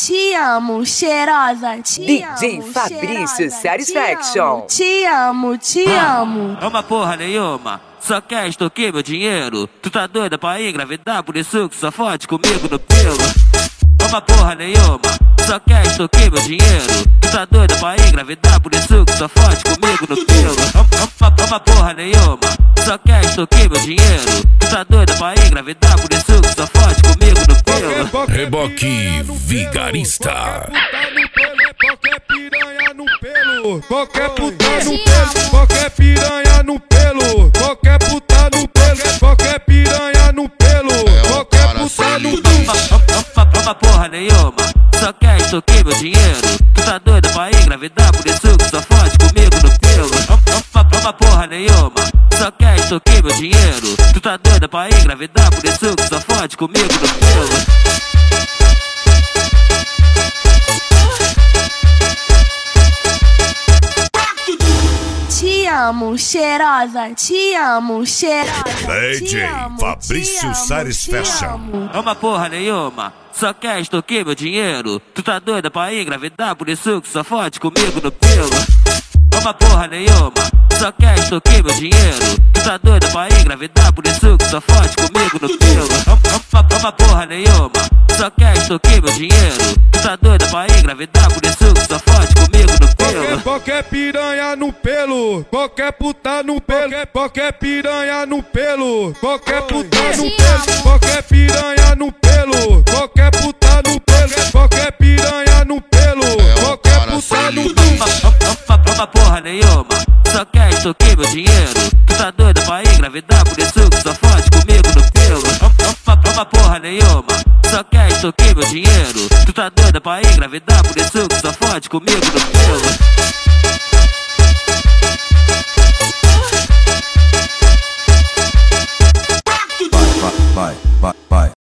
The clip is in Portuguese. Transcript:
Te amo, cheirosa. DJ Fabrício Satisfaction. Te amo, te amo. É uma porra nenhuma, só quer extorquir meu dinheiro. Tu tá doida pra engravidar, por isso que só fode comigo no pelo. É uma porra nenhuma, só quer extorquir meu dinheiro. Tu tá doida pra engravidar, por isso que só fode comigo no pelo. É uma porra nenhuma, só quer extorquir meu dinheiro. Tu tá doida pra engravidar, por isso que só fode comigo no pelo. Reboque Vigarista. Qualquer piranha no pelo, qualquer puta no pelo, qualquer piranha no pelo, qualquer puta no pelo, qualquer piranha no pelo, qualquer puta no pelo. Uma porra nenhuma, só quer extorquir meu dinheiro. Tu tá doida pra engravidar, por isso que só fode comigo no pelo. Uma porra nenhuma, só quer extorquir meu dinheiro. Tu tá doida pra engravidar, por isso que só fode comigo no pelo. Te amo, cheirosa. Te amo, cheirosa. DJ Fabrício Satisfaction. É uma porra nenhuma, só quer extorquir meu dinheiro. Tu tá doida pra engravidar, por isso que só fode comigo no pelo. É uma porra nenhuma, só quer extorquir meu dinheiro. Tu tá doida pra engravidar, por isso que só fode comigo no pelo. É uma porra nenhuma, só quer extorquir meu dinheiro. Tu tá doida pra engravidar, por isso que só fode comigo no pelo. Qualquer piranha no pelo, qualquer puta no pelo, qualquer piranha no pelo, qualquer puta no pelo, qualquer piranha no pelo, qualquer puta no pelo, qualquer piranha no pelo, qualquer puta no pelo. Uma porra nenhuma, só quer extorquir meu dinheiro. Tu tá doida pra engravidar, por isso que só fode comigo no pelo. Uma porra nenhuma, só quer extorquir meu dinheiro. Tu tá doida pra engravidar, por isso que só fode comigo no pelo. Vai, vai, vai.